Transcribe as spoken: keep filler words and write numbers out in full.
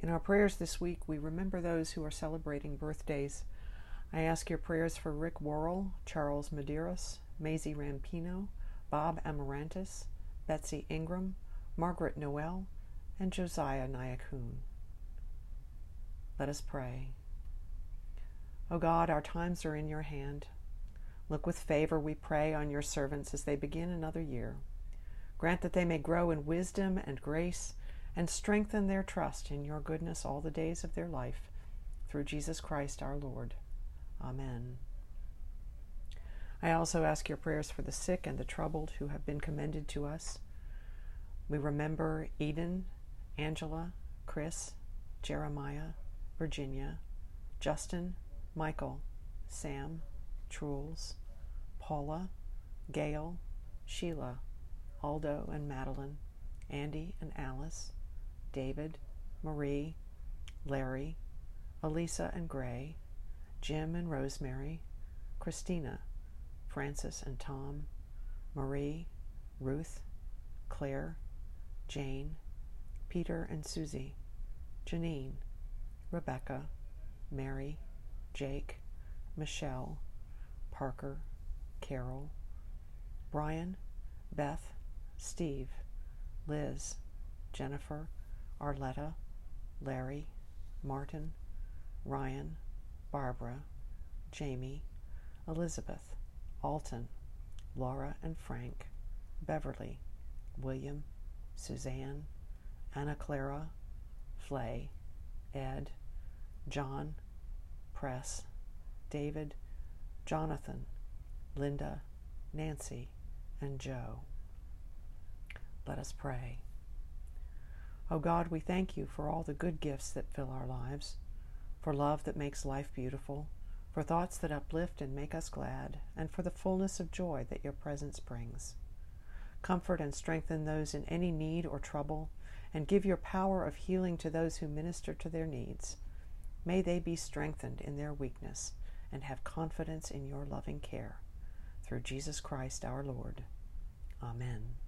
In our prayers this week, we remember those who are celebrating birthdays. I ask your prayers for Rick Worrell, Charles Medeiros, Maisie Rampino, Bob Amarantis, Betsy Ingram, Margaret Noel, and Josiah Nyakun. Let us pray. O God, our times are in your hand. Look with favor, we pray, on your servants as they begin another year. Grant that they may grow in wisdom and grace and strengthen their trust in your goodness all the days of their life, through Jesus Christ our Lord. Amen. I also ask your prayers for the sick and the troubled who have been commended to us. We remember Eden, Angela, Chris, Jeremiah, Virginia, Justin, Michael, Sam, Truls, Paula, Gail, Sheila, Aldo and Madeline, Andy and Alice, David, Marie, Larry, Elisa and Gray, Jim and Rosemary, Christina, Francis and Tom, Marie, Ruth, Claire, Jane, Peter and Susie, Janine, Rebecca, Mary, Jake, Michelle, Parker, Carol, Brian, Beth, Steve, Liz, Jennifer, Arletta, Larry, Martin, Ryan, Barbara, Jamie, Elizabeth, Alton, Laura and Frank, Beverly, William, Suzanne, Anna Clara, Flay, Ed, John, Press, David, Jonathan, Linda, Nancy, and Joe. Let us pray. O God, we thank you for all the good gifts that fill our lives, for love that makes life beautiful, for thoughts that uplift and make us glad, and for the fullness of joy that your presence brings. Comfort and strengthen those in any need or trouble, and give your power of healing to those who minister to their needs. May they be strengthened in their weakness and have confidence in your loving care. Through Jesus Christ our Lord. Amen.